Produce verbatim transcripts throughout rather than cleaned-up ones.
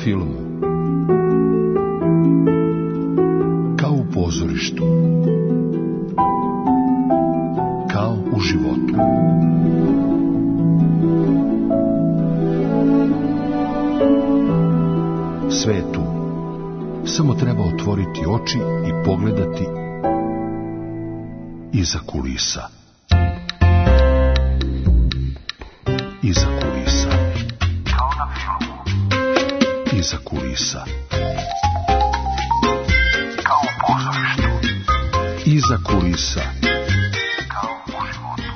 filmu, kao u pozorištu, kao u životu. Sve je tu. Samo treba otvoriti oči i pogledati iza kulisa. Iza kulisa. Kao na filmu. Iza kulisa. Kao u pozorištu. Iza kulisa. Kao u životu.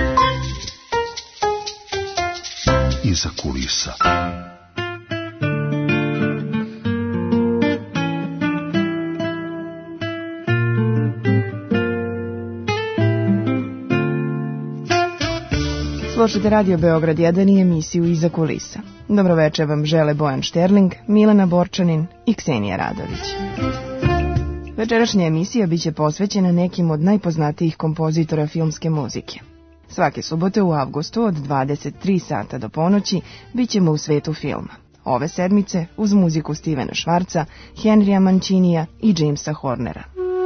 Iza kulisa. Slušajte Radio Beograd jedan i emisiju Iza kulisa. Dobroveče vam žele Bojan Šterling, Milena Borčanin i Ksenija Radović. Večerašnja emisija biće posvećena nekim od najpoznatijih kompozitora filmske muzike. Svake subote u avgustu od dvadeset tri sata do ponoći bićemo u svetu filma. Ove sedmice uz muziku Stevena Švarca, Henrya Mancinija i Jamesa Hornera.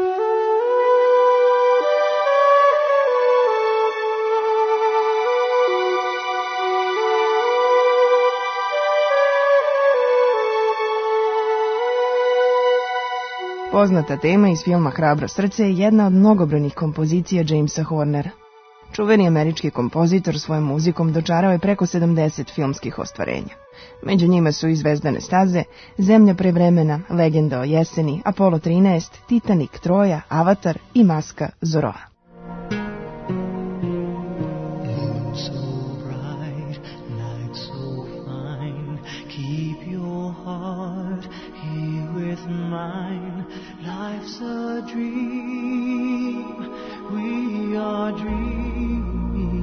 Poznata tema iz filma Hrabro srce je jedna od mnogobrojnih kompozicija Jamesa Hornera. Čuveni američki kompozitor svojom muzikom dočarao je preko sedamdeset filmskih ostvarenja. Među njima su i Zvezdane staze, Zemlja pre vremena, Legenda o jeseni, Apollo trinaest, Titanic, Troja, Avatar i Maska Zorroa. Life's a dream, we are dreaming.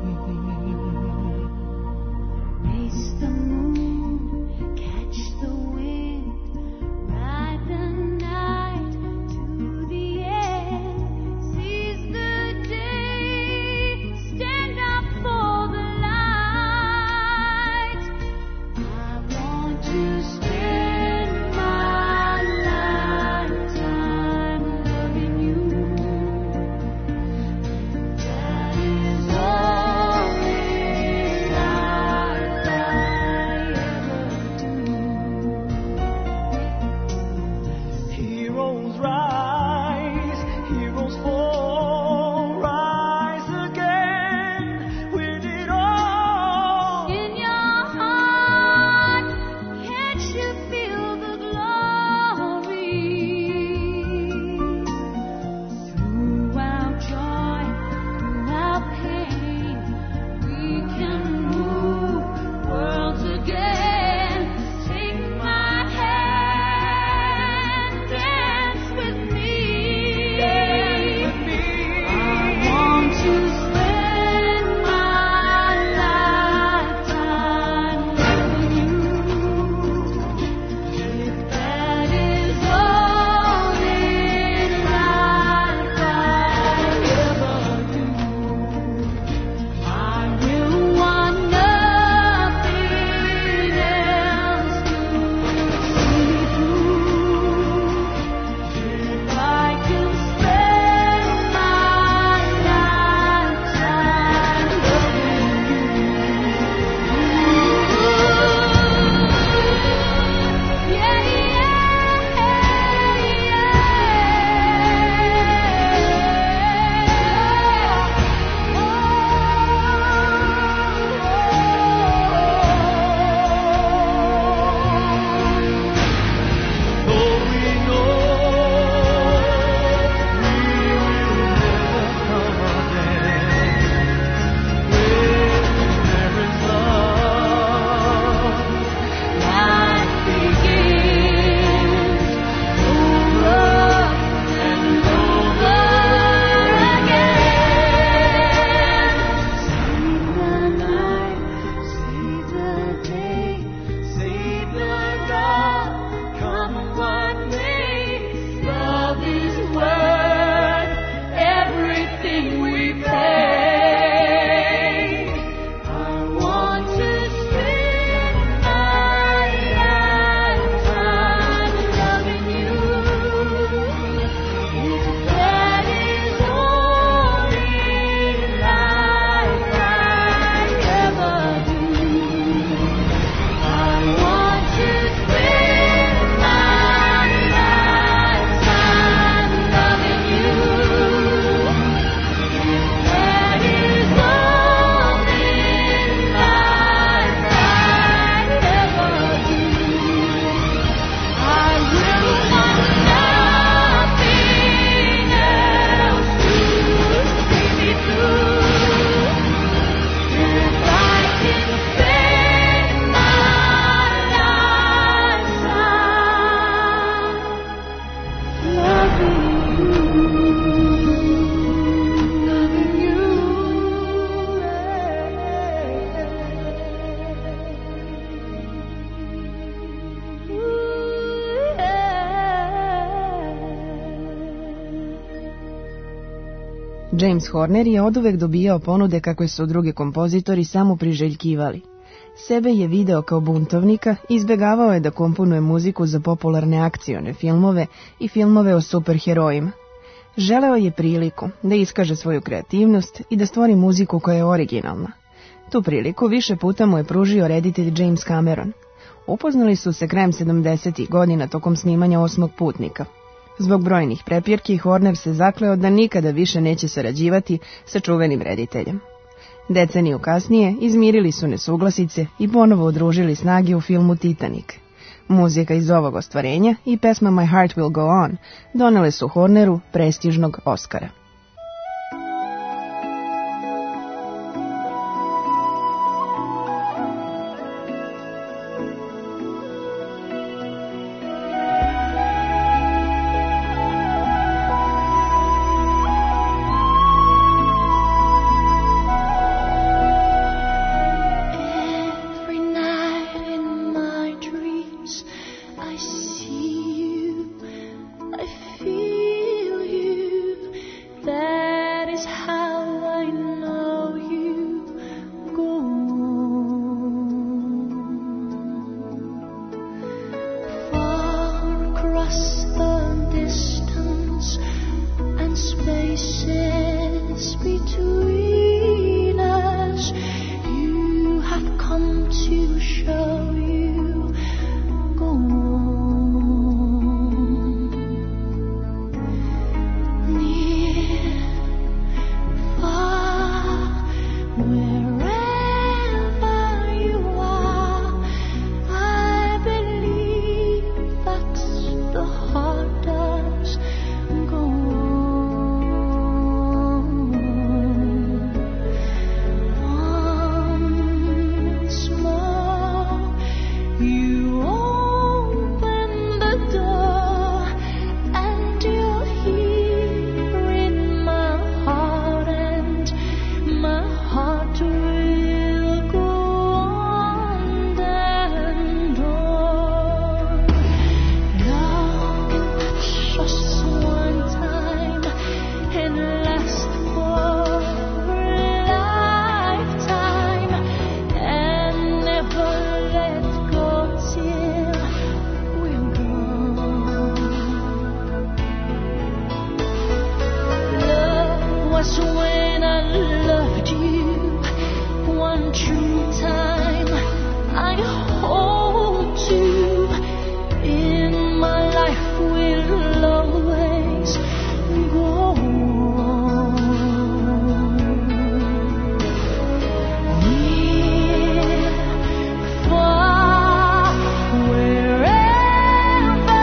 Race the moon, catch the wind, ride the night to the end, seize the day, stand up for the light. I want to spend my life loving you. That is all in life I ever do. Heroes rise, heroes fall, rise again, win it all. In your heart, can't you feel the glory? Throughout joy, throughout pain, we can move worlds again. Take my hand, dance with James Horner je oduvek dobijao ponude kakve su drugi kompozitori samo priželjkivali. Sebe je video kao buntovnika, izbegavao je da komponuje muziku za popularne akcione filmove i filmove o superherojima. Želeo je priliku da iskaže svoju kreativnost i da stvori muziku koja je originalna. Tu priliku više puta mu je pružio reditelj James Cameron. Upoznali su se krajem sedamdesetih godina tokom snimanja Osmog putnika. Zbog brojnih prepirki, Horner se zakleo da nikada više neće sarađivati sa čuvenim rediteljem. Deceniju kasnije izmirili su nesuglasice i ponovo udružili snage u filmu Titanic. Muzika iz ovog ostvarenja i pesma My Heart Will Go On donele su Horneru prestižnog Oskara.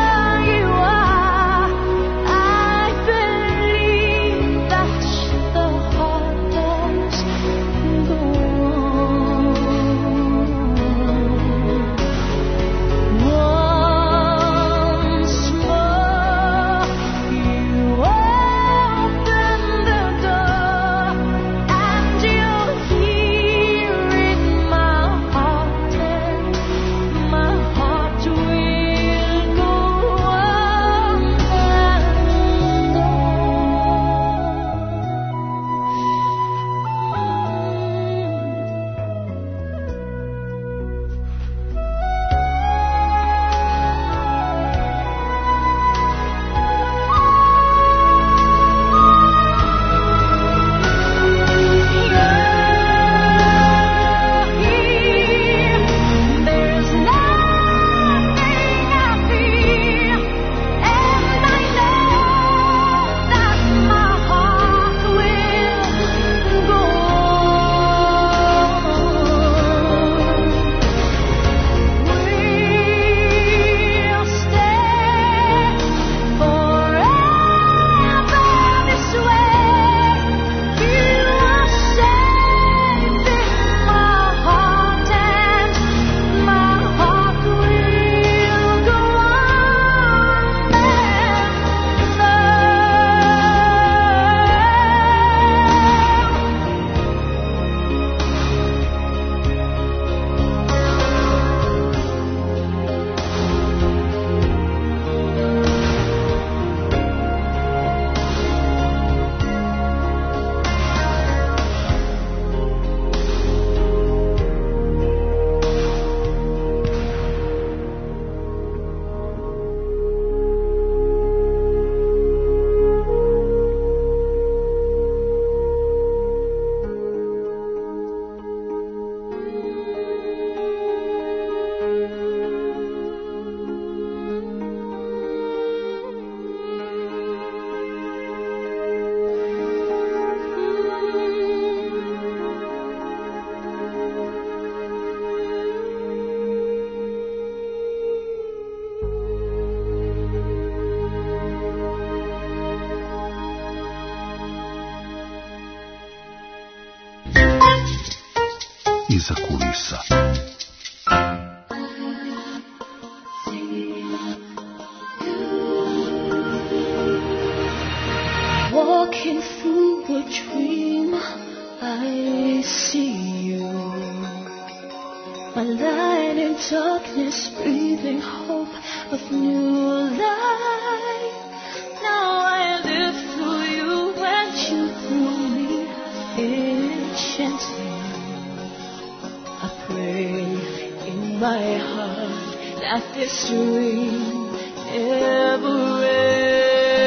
The iza kulisa. Walking through a dream, I see you. My light in darkness, breathing hope of new life. Now I live through you and you through me, enchanting. I pray in my heart that this dream never ends.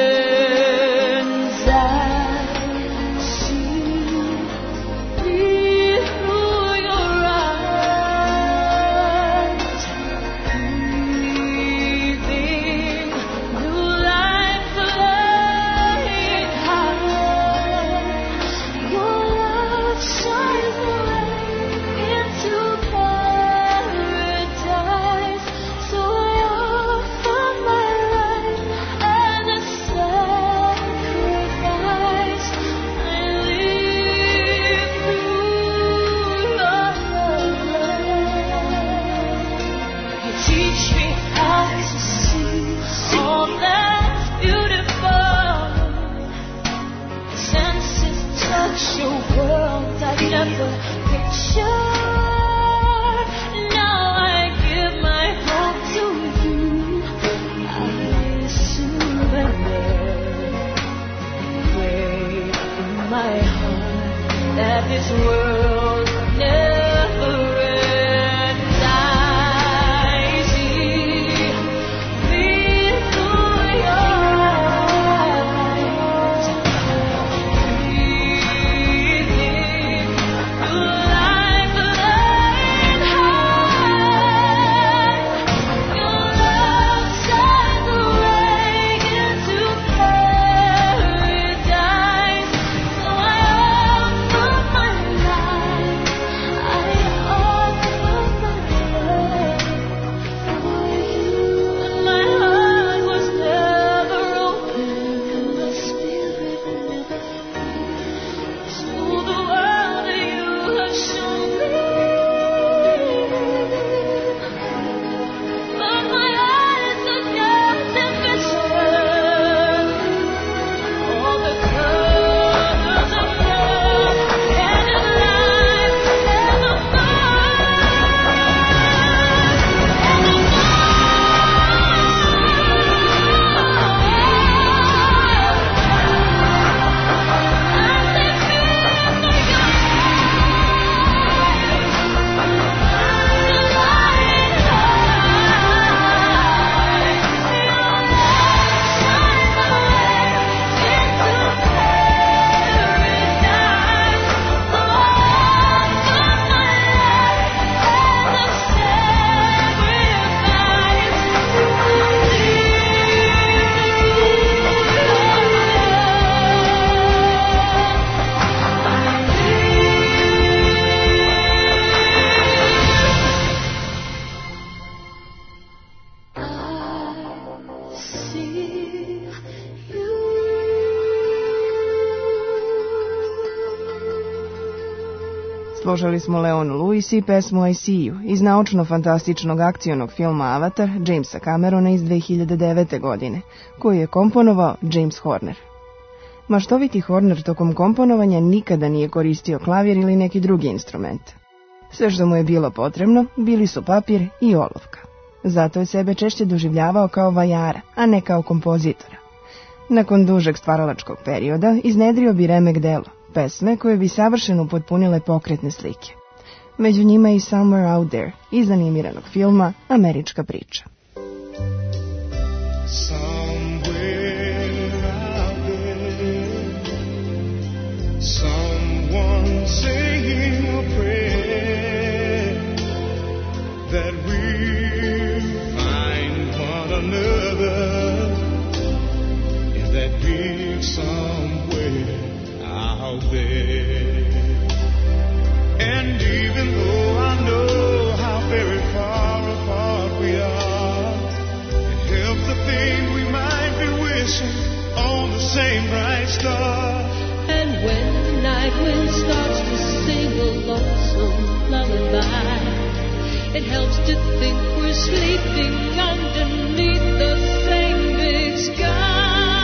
Slušali smo Leonu Lewis i pesmu I See You iz naučno-fantastičnog akcionog filma Avatar Jamesa Camerona iz dve hiljade devete. godine, koju je komponovao James Horner. Maštoviti Horner tokom komponovanja nikada nije koristio klavir ili neki drugi instrument. Sve što mu je bilo potrebno bili su papir i olovka. Zato je sebe češće doživljavao kao vajara, a ne kao kompozitora. Nakon dužeg stvaralačkog perioda iznedrio bi remek delo, pesme koje bi savršeno upotpunile pokretne slike. Među njima i Somewhere Out There iz animiranog filma Američka priča. Somewhere out there, someone saying a prayer that we'll find one another in that big somewhere out there. And even though I know how very far apart we are, it helps to think we might be wishing on the same bright star. And when the night wind starts to sing a lonesome lullaby. It helps to think we're sleeping underneath the same big sky.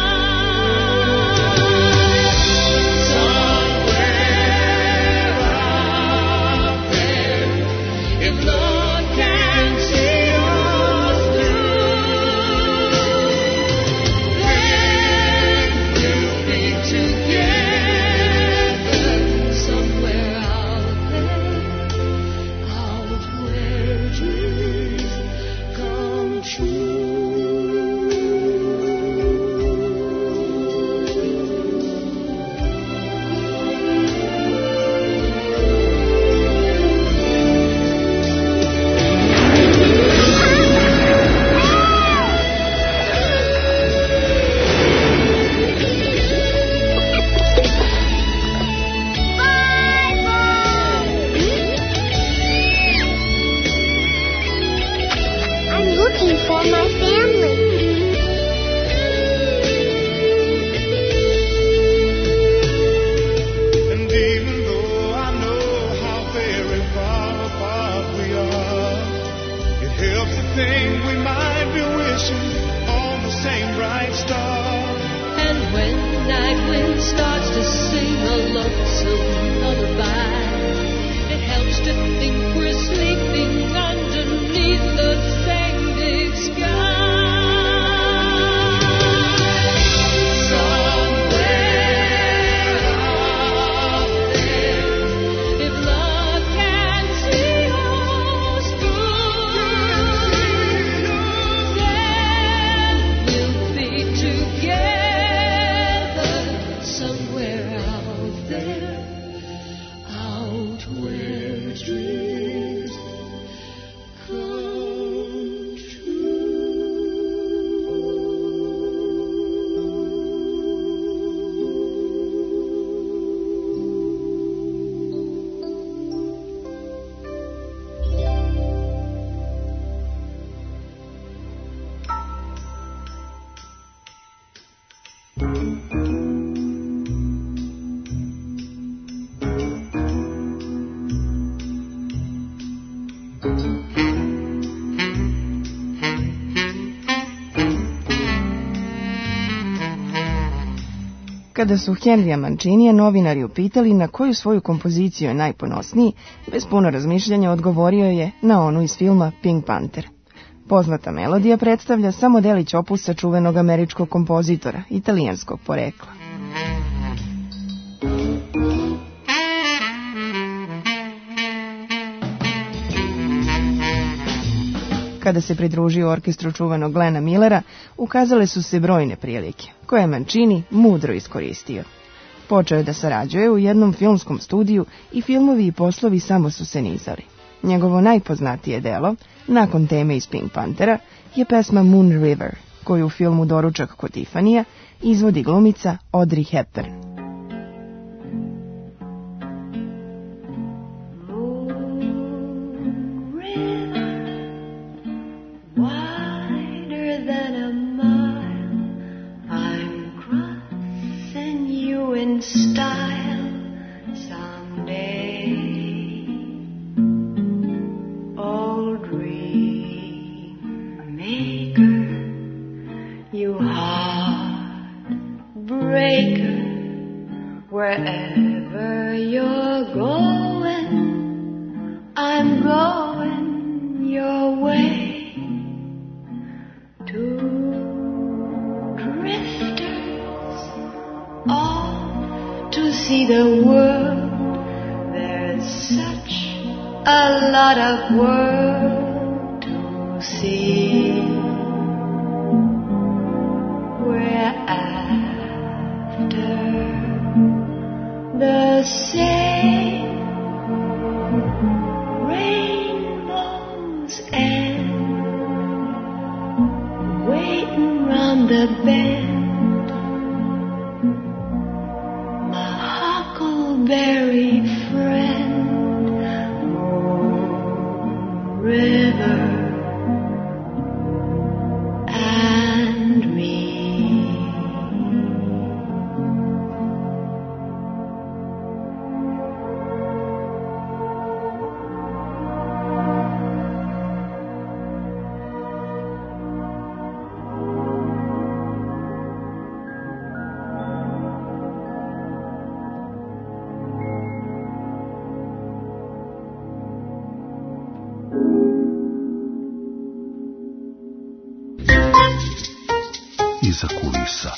Kada su Henrya Mancinija novinari upitali na koju svoju kompoziciju je najponosniji, bez puno razmišljanja odgovorio je na onu iz filma Pink Panther. Poznata melodija predstavlja samo delić opusa čuvenog američkog kompozitora, italijanskog porekla. Kada se pridružio orkestru čuvenog Glena Millera, ukazale su se brojne prilike, koje je Mancini mudro iskoristio. Počeo je da sarađuje u jednom filmskom studiju i filmovi i poslovi samo su se nizali. Njegovo najpoznatije delo, nakon teme iz Pink Panthera, je pesma Moon River, koju u filmu Doručak kod Tifanija izvodi glumica Audrey Hepburn. Wherever you're going, I'm going your way. Two drifters off to see the world. There's such a lot of world to see. We're after the same rainbow's end, waiting round the bend. My huckleberry friend, Moon River. iza kulisa.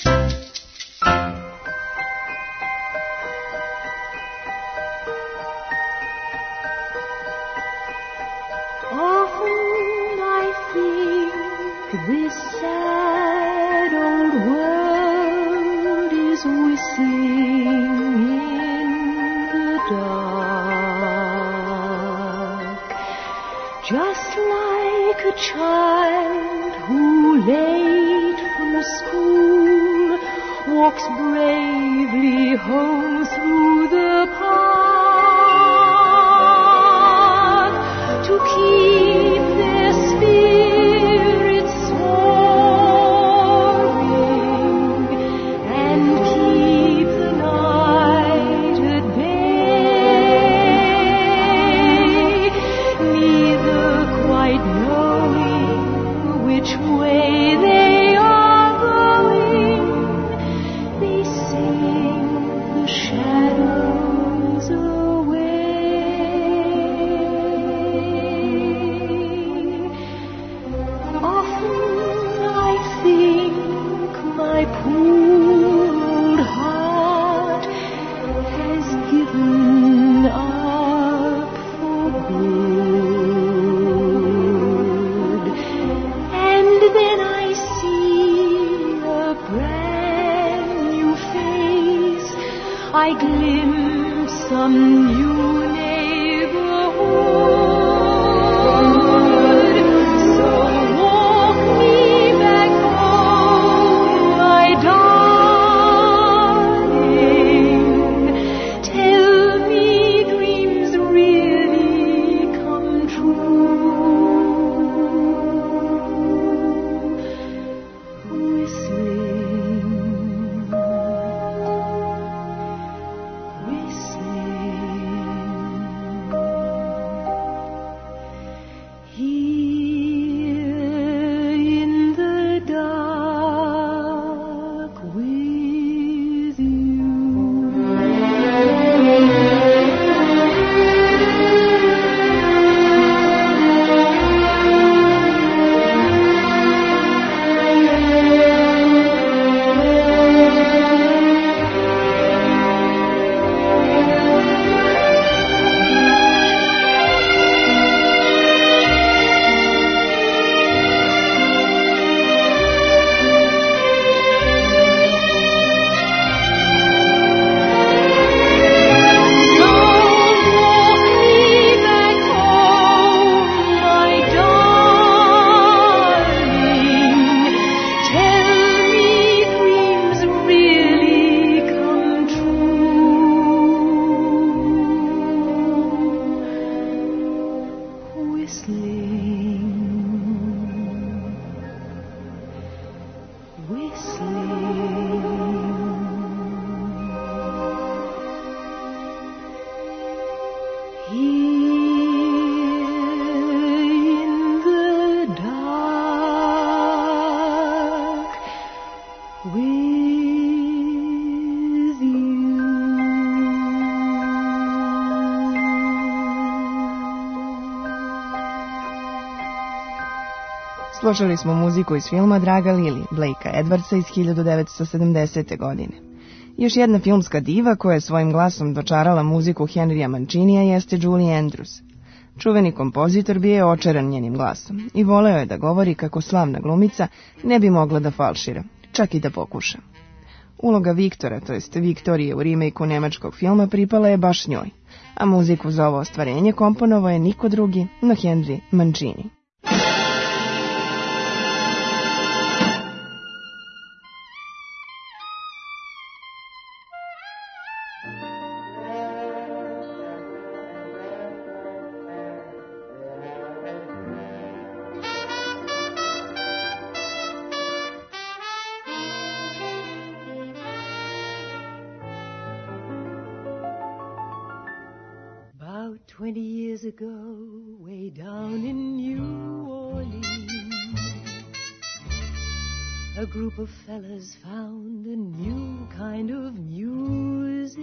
Often I think this sad old world is whistling in the dark, just like a child who late from school walks bravely home through the park to keep their spirits soaring and keep the night at bay, neither quite knowing which way they are going. They sing the shadows away. Often I think my poor old heart has given up for good, and then I see a brand new face. I glimpse some new neighborhood. So walk me back home, my darling. Tell me dreams really come true. Whistling, whistling, here in the dark with you. Slušali smo muziku iz filma Draga Lili, Blakea Edwardsa iz hiljadu devetsto sedamdesete. godine. Još jedna filmska diva koja je svojim glasom dočarala muziku Henrya Mancinija jeste Julie Andrews. Čuveni kompozitor bio je očaran njenim glasom i voleo je da govori kako slavna glumica ne bi mogla da falšira, čak i da pokuša. Uloga Viktora, to jest Viktorije u remake-u nemačkog filma pripala je baš njoj, a muziku za ovo ostvarenje komponovao je niko drugi no Henry Mancini. Twenty years ago, way down in New Orleans, a group of fellas found a new kind of music,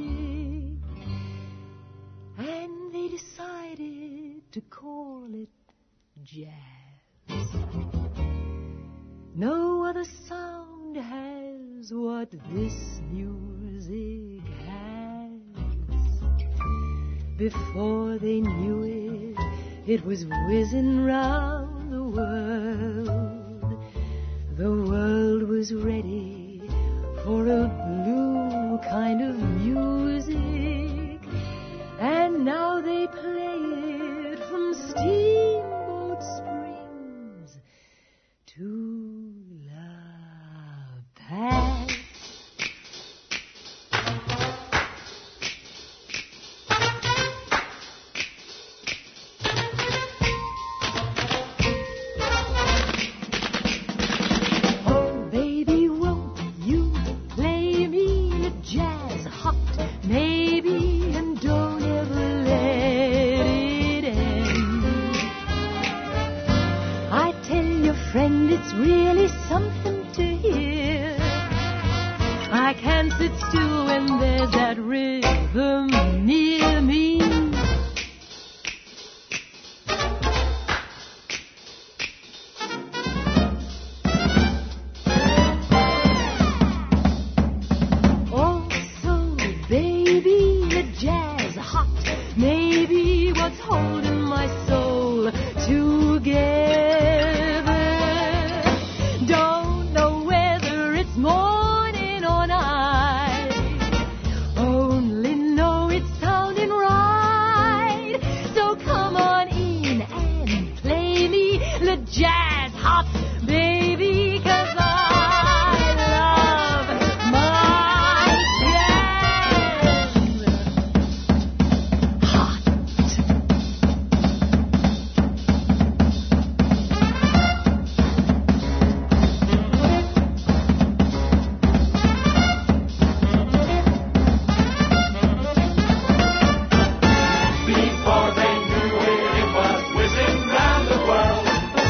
and they decided to call it jazz. No other sound had what this music has. Before they knew it, it was whizzing round the world. The world was ready for a blue kind of music, and now they play it from Steamboat Springs to La Paz. It's really something to hear. I can't sit still when there's that rhythm near me. Oh, so baby, the jazz hot. Maybe what's holding my soul together. Jazz hot, baby, 'cause I love my jazz hot. Before they knew it, it was whizzing round the world.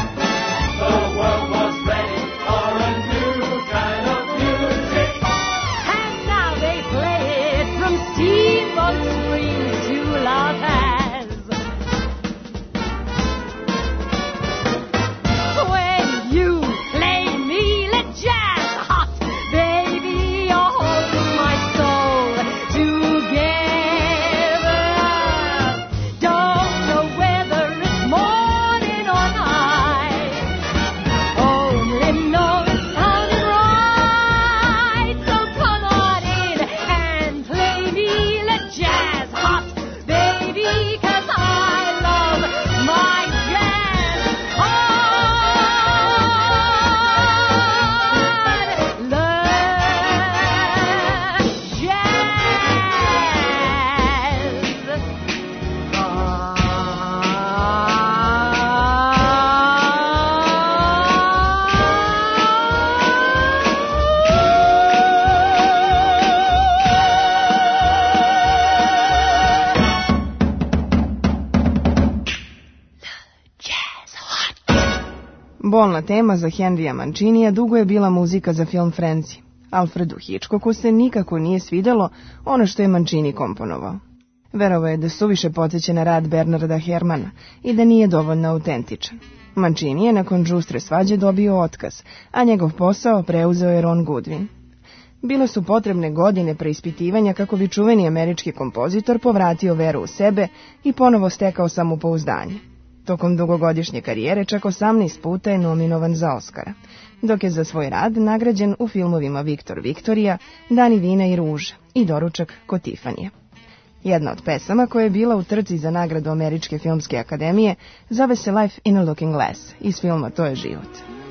Bolna tema za Henrya Mancinija dugo je bila muzika za film Frenzy. Alfredu Hitchcocku se nikako nije svidelo ono što je Mancini komponovao. Verovao je da suviše podsjeća na rad Bernarda Herrmana i da nije dovoljno autentičan. Mancini je nakon žustre svađe dobio otkaz, a njegov posao preuzeo je Ron Goodwin. Bile su potrebne godine preispitivanja kako bi čuveni američki kompozitor povratio veru u sebe i ponovo stekao samopouzdanje. Tokom dugogodišnje karijere čak osamnaest puta je nominovan za Oscara, dok je za svoj rad nagrađen u filmovima Viktor Viktorija, Dani vina i ruža i Doručak kod Tifanija. Jedna od pesama koja je bila u trci za nagradu Američke filmske akademije zove se Life in a Looking Glass iz filma To je život.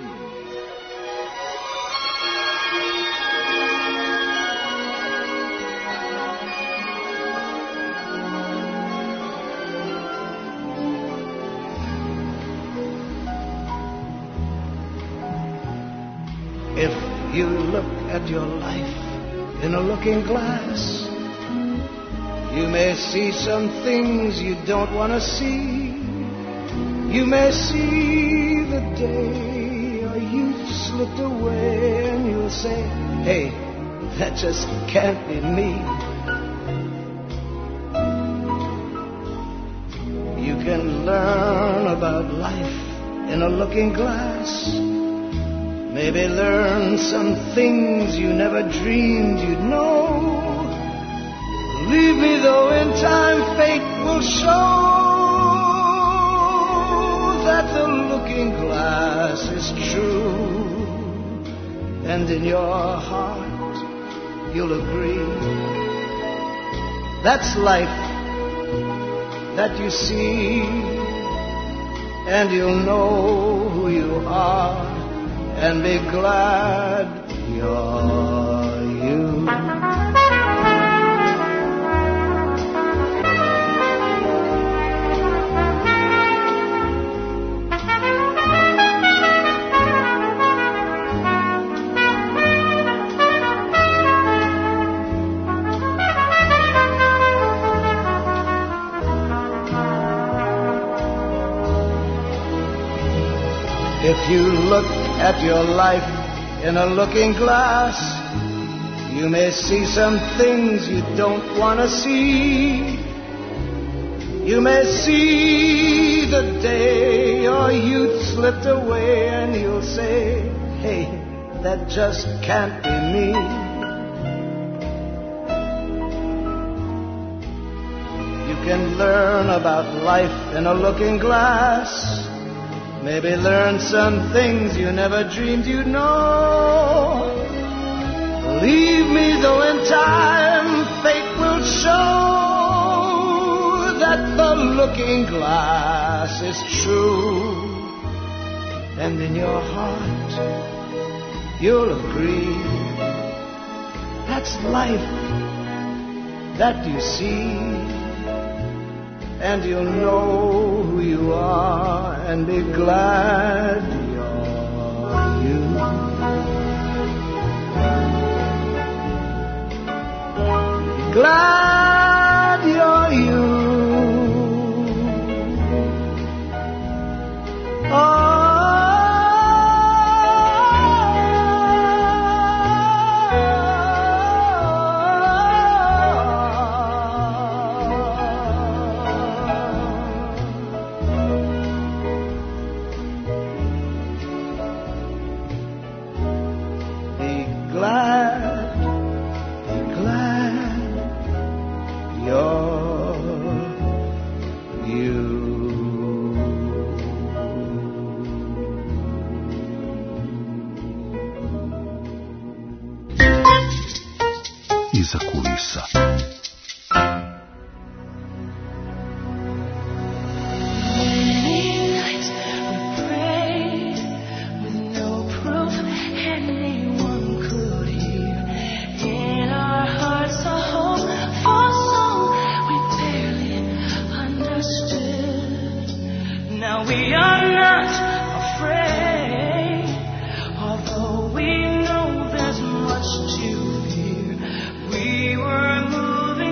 If you look at your life in a looking glass, you may see some things you don't want to see. You may see the day your youth slipped away and you'll say, hey, that just can't be me. You can learn about life in a looking glass. Maybe learn some things you never dreamed you'd know. Leave me though in time fate will show that the looking glass is true. And in your heart you'll agree that's life that you see. And you'll know who you are and be glad you're you. If you look at your life in a looking glass, you may see some things you don't want to see. You may see the day your youth slipped away, and you'll say, hey, that just can't be me. You can learn about life in a looking glass. Maybe learn some things you never dreamed you'd know. Leave me though in time fate will show that the looking glass is true. And in your heart you'll agree that's life that you see. And you'll know who you are and be glad you're you. Be glad you're you. Oh. Iza kulisa. We were moving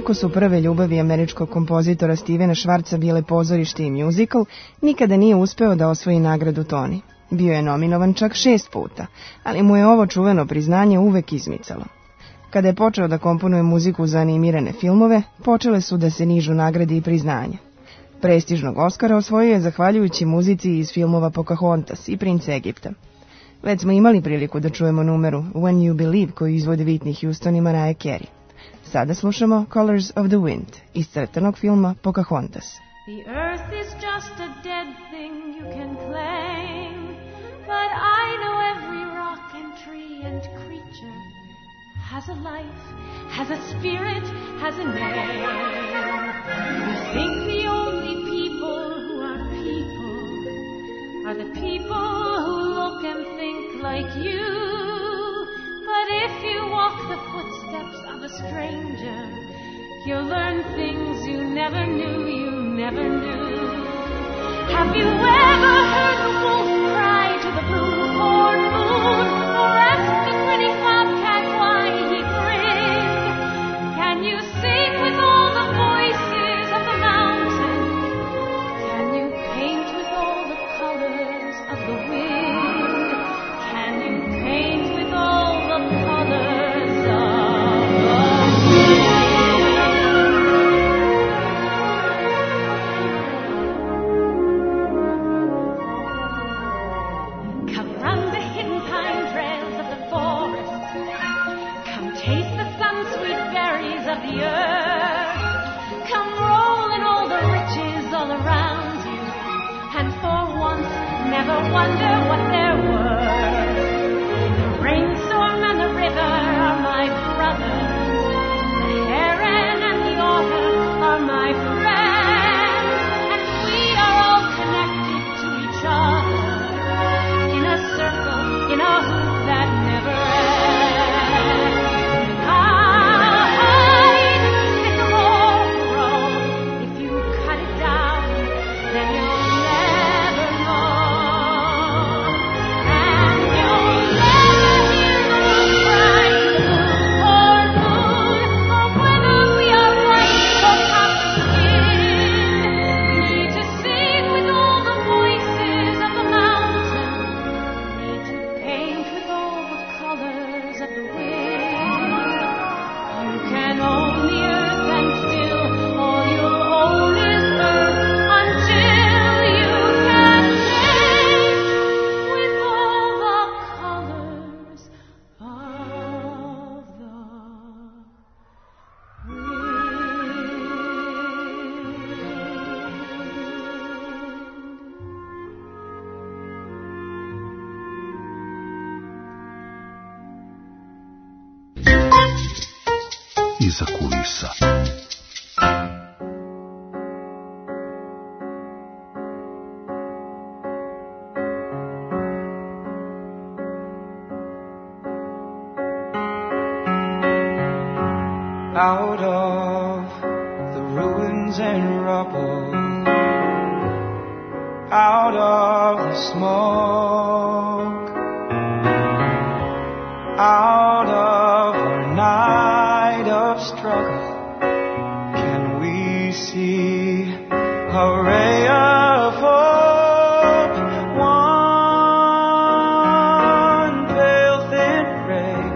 iako su prve ljubavi američkog kompozitora Stevena Schwartza bile pozorište i muzikal, nikada nije uspeo da osvoji nagradu Tony. Bio je nominovan čak šest puta, ali mu je ovo čuveno priznanje uvek izmicalo. Kada je počeo da komponuje muziku za animirane filmove, počele su da se nižu nagrade i priznanja. Prestižnog Oskara osvojio je zahvaljujući muzici iz filmova Pocahontas i Princ Egipta. Već smo imali priliku da čujemo numeru When You Believe koju izvode Whitney Houston i Mariah Carey. Sada slušamo Colors of the Wind iz crtanog filma Pocahontas. The earth is just a dead thing you can claim, but I know every rock and tree and creature has a life, has a spirit, has a name. You think the only people who are people are the people who look and think like you. But if you walk the footsteps of a stranger, you'll learn things you never knew, you never knew. Have you ever heard the wolf cry to the blue corn moon, or asked the grinning bobcat why he grinned? Can you sing with all the voices of the mountain? Can you paint with all the colors of the wind? Can you paint with all the colors of the wind? Come run the hidden pine trails of the forest. Come taste the sun-sweet berries of the earth. Come roll in all the riches all around you, and for once never wonder what they're worth. The rainstorm and the river are my brothers. The heron and the otter are my friends, and we are all connected to each other in a circle, in a hoop that never ends. I'll hide in the sycamore grove. If you cut it down, then you'll never know. And you'll never hear the wolf cry to the blue corn moon, or whether we are white or copper-skinned. We need to sing with all the voices of the mountain. We need to paint with all the colors of the wind. You can own the earth, and still all you'll own is earth, until you can paint with all the colors of the Iza kulisa. Out of the ruins and rubble, out of the smoke, out of our night of struggle, can we see a ray of hope? One pale thin ray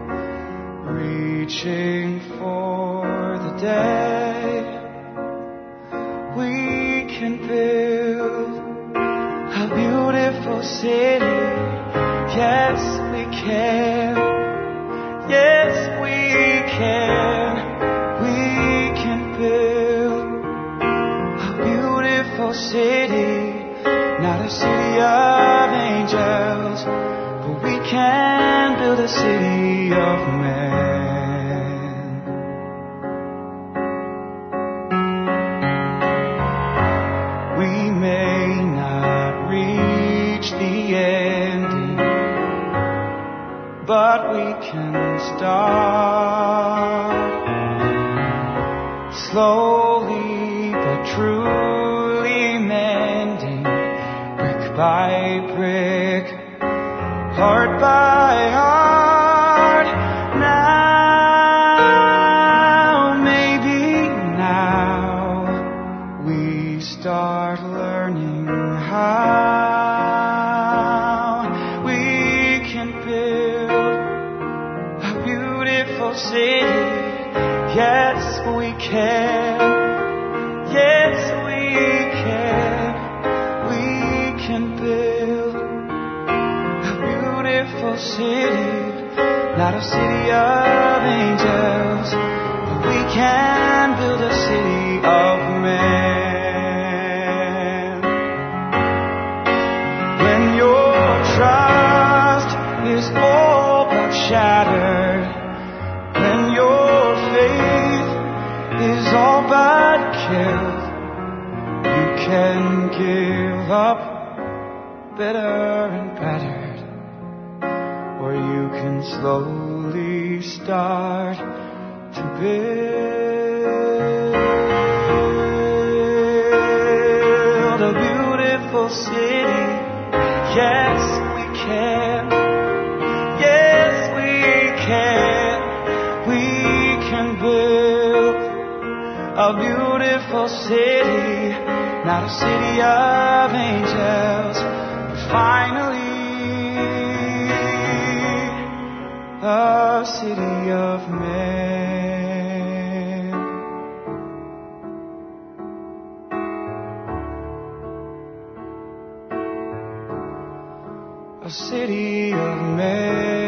reaching for the day. We can build a beautiful city. Yes, we can. Yes, we can. We can build a beautiful city. Not a city of angels, but we can build a city of men. We may not reach the ending, but we can start slowly but truly mending, brick by brick, heart by heart. Now maybe start learning how we can build a beautiful city. Yes, we can. Yes, we can. We can build a beautiful city. Not a city of angels, but we can build a city of men. When your trust is all but shattered, when your faith is all but killed, you can give up better and better, or you can slowly start to build a beautiful city. Yes, we can. Yes, we can. We can build a beautiful city. Not a city of angels, but finally a city of men. A city of men.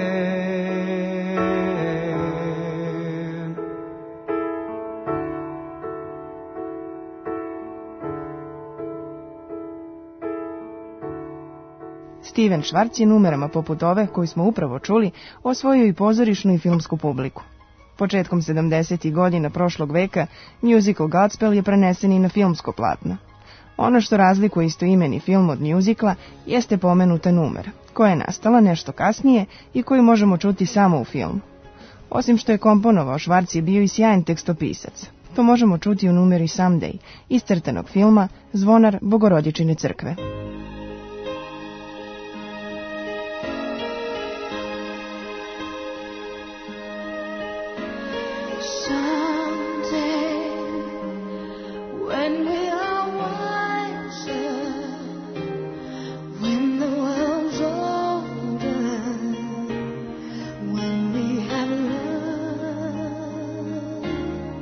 Steven Schwartz je numerama poput ove, koju smo upravo čuli, osvojio i pozorišnu i filmsku publiku. Početkom sedamdesetih godina prošlog veka musical Godspell je prenesen i na filmsko platno. Ono što razlikuje istoimeni film od mjuzikla jeste pomenuta numera, koja je nastala nešto kasnije i koju možemo čuti samo u filmu. Osim što je komponovao, Schwartz je bio i sjajan tekstopisac. To možemo čuti u numeri Someday, iz crtanog filma Zvonar Bogorodičine crkve.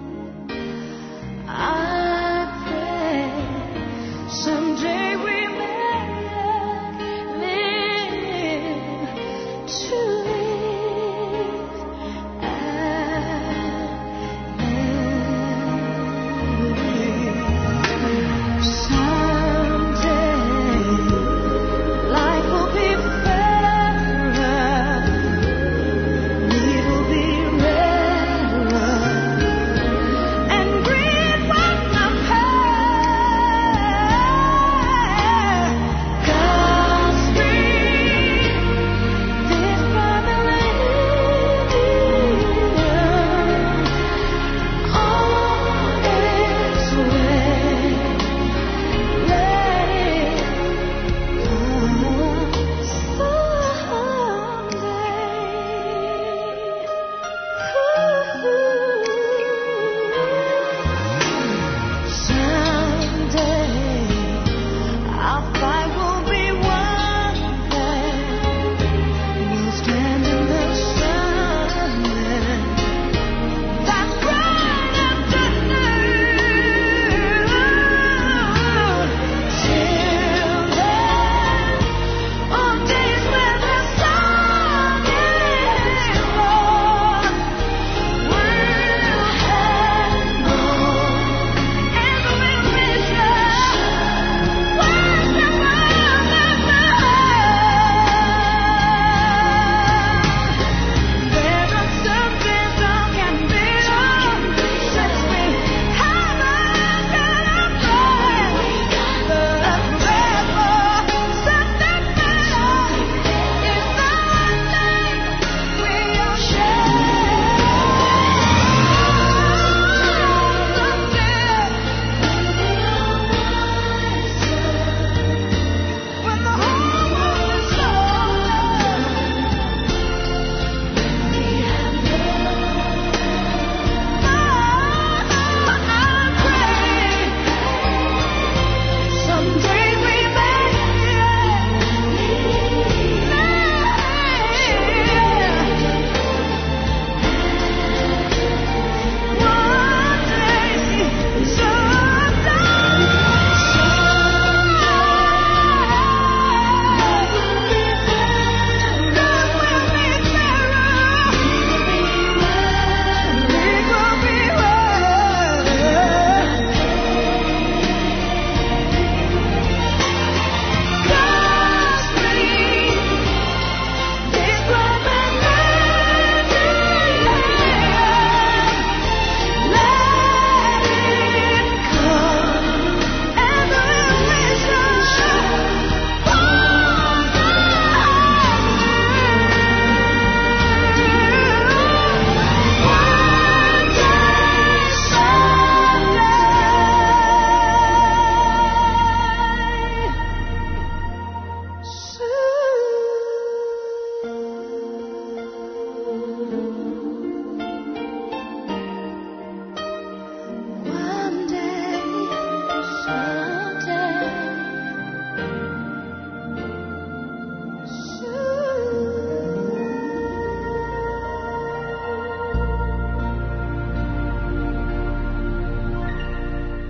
Someday we may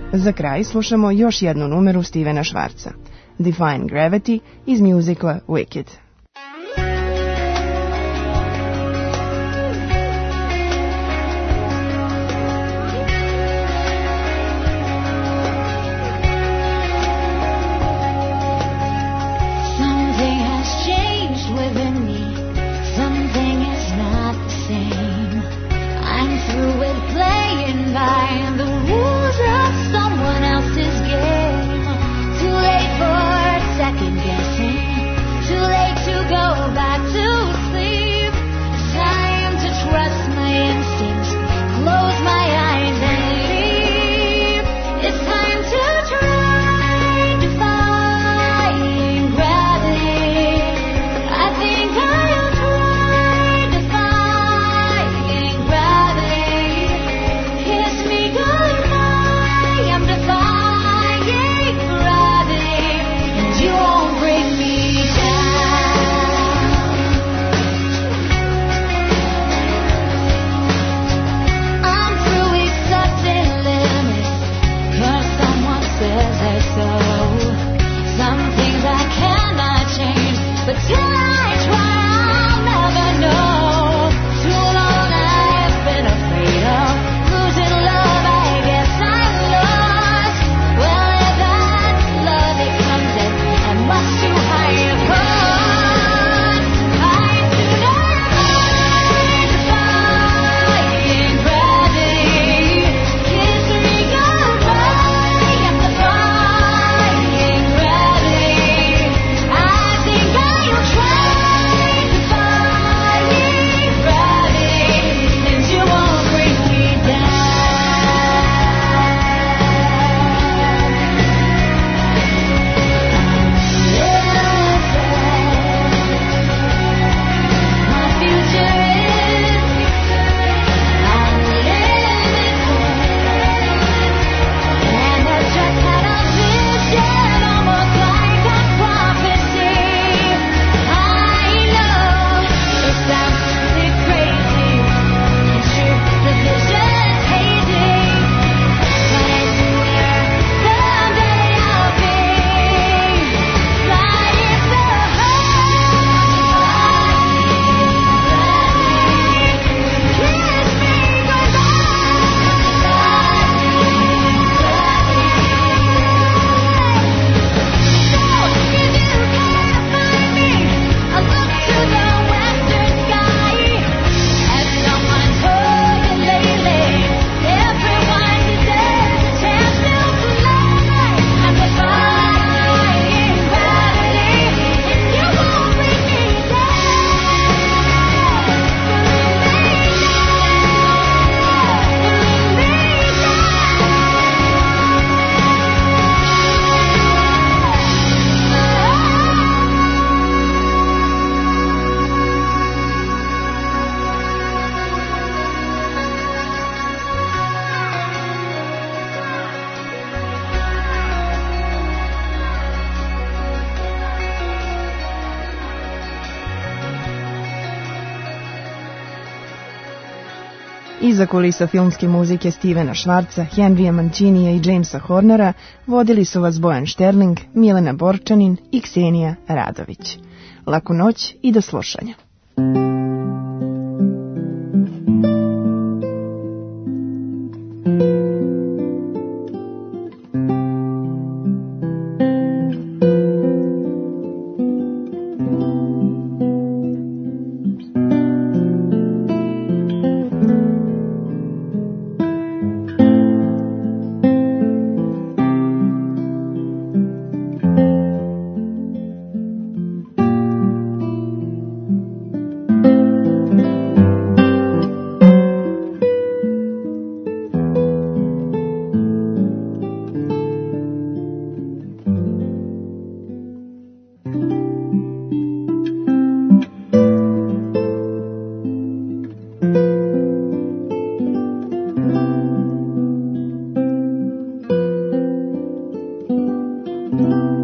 Za kraj slušamo još jednu numeru Stevena Schwarza, Defying Gravity iz mjuzikla Wicked. Iza kulisa filmske muzike Stevena Schwarza, Henrya Mancinija i Jamesa Hornera vodili su vas Bojan Šterling, Milena Borčanin i Ksenija Radović. Laku noć i do slušanja. Thank you.